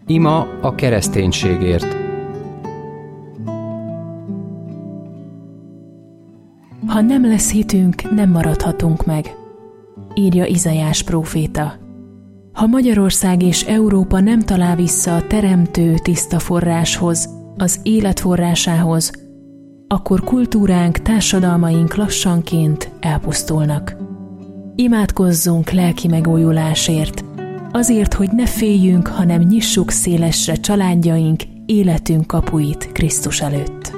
Ima a kereszténységért. Ha nem lesz hitünk, nem maradhatunk meg, írja Izaiás próféta. Ha Magyarország és Európa nem talál vissza a teremtő tiszta forráshoz, az élet forrásához, akkor kultúránk, társadalmaink lassanként elpusztulnak. Imádkozzunk lelki megújulásért, azért, hogy ne féljünk, hanem nyissuk szélesre családjaink, életünk kapuit Krisztus előtt.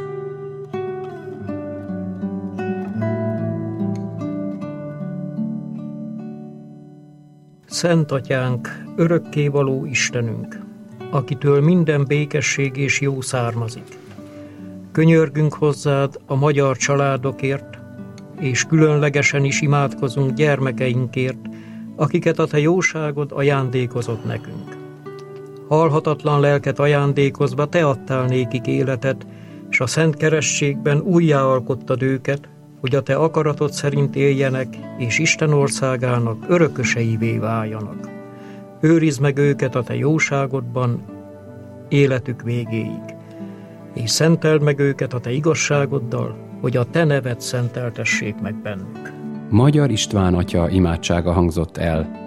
Szent Atyánk, örökkévaló Istenünk, akitől minden békesség és jó származik. Könyörgünk hozzád a magyar családokért, és különlegesen is imádkozunk gyermekeinkért, akiket a te jóságod ajándékozott nekünk. Halhatatlan lelket ajándékozva te adtál nékik életet, és a szent kerességben újjáalkottad őket, hogy a te akaratod szerint éljenek, és Isten országának örököseivé váljanak. Őrizd meg őket a te jóságodban életük végéig, és szenteld meg őket a te igazságoddal, hogy a te neved szenteltessék meg bennük. Magyar István atya imádsága hangzott el